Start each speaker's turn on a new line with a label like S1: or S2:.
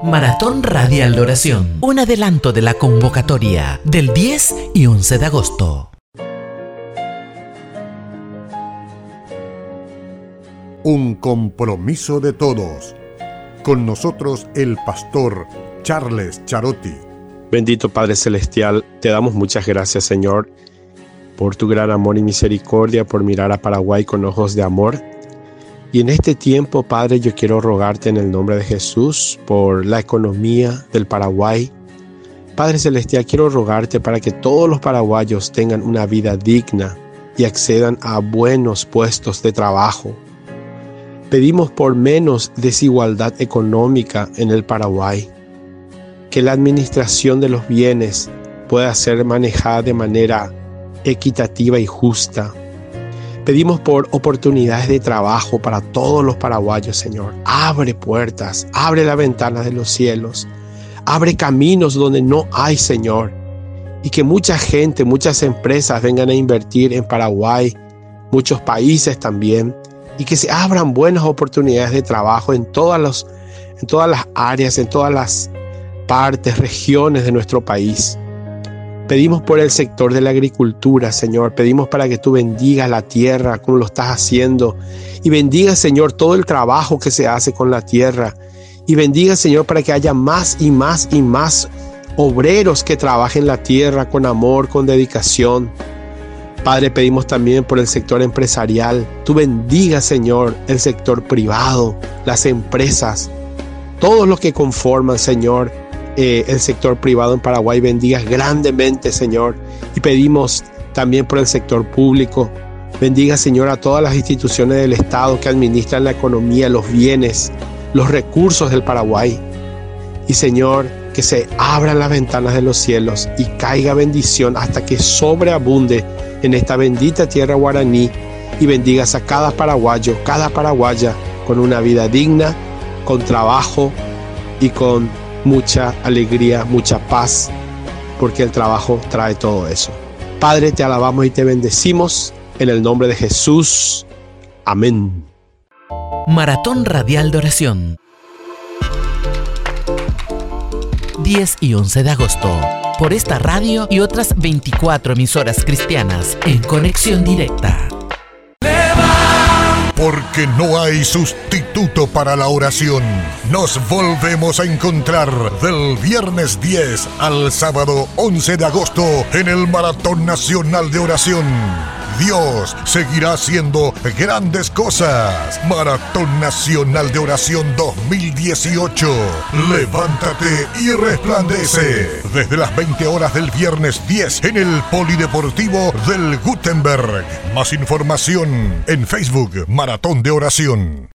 S1: Maratón Radial de Oración, un adelanto de la convocatoria del 10 y 11 de agosto.
S2: Un compromiso de todos. Con nosotros el pastor Charles Charotti.
S3: Bendito Padre Celestial, te damos muchas gracias, Señor, por tu gran amor y misericordia, por mirar a Paraguay con ojos de amor. Y en este tiempo, Padre, yo quiero rogarte en el nombre de Jesús por la economía del Paraguay. Padre Celestial, quiero rogarte para que todos los paraguayos tengan una vida digna y accedan a buenos puestos de trabajo. Pedimos por menos desigualdad económica en el Paraguay, que la administración de los bienes pueda ser manejada de manera equitativa y justa. Pedimos por oportunidades de trabajo para todos los paraguayos, Señor. Abre puertas, abre la ventana de los cielos, abre caminos donde no hay, Señor. Y que mucha gente, muchas empresas vengan a invertir en Paraguay, muchos países también, y que se abran buenas oportunidades de trabajo en todas las áreas, en todas las partes, regiones de nuestro país. Pedimos por el sector de la agricultura, Señor. Pedimos para que tú bendigas la tierra como lo estás haciendo. Y bendiga, Señor, todo el trabajo que se hace con la tierra. Y bendiga, Señor, para que haya más y más y más obreros que trabajen la tierra con amor, con dedicación. Padre, pedimos también por el sector empresarial. Tú bendiga, Señor, el sector privado, las empresas, todos los que conforman, Señor, el sector privado en Paraguay. Bendigas grandemente, Señor. Y pedimos también por el sector público. Bendiga, Señor, a todas las instituciones del Estado que administran la economía, los bienes, los recursos del Paraguay. Y, Señor, que se abran las ventanas de los cielos y caiga bendición hasta que sobreabunde en esta bendita tierra guaraní. Y bendigas a cada paraguayo, cada paraguaya con una vida digna, con trabajo y con mucha alegría, mucha paz, porque el trabajo trae todo eso. Padre, te alabamos y te bendecimos en el nombre de Jesús. Amén.
S1: Maratón Radial de Oración, 10 y 11 de agosto, por esta radio y otras 24 emisoras cristianas en conexión directa.
S2: Porque no hay sustituto para la oración. Nos volvemos a encontrar del viernes 10 al sábado 11 de agosto en el Maratón Nacional de Oración. Dios seguirá haciendo grandes cosas. Maratón Nacional de Oración 2018. Levántate y resplandece. Desde las 20 horas del viernes 10 en el Polideportivo del Gutenberg. Más información en Facebook Maratón de Oración.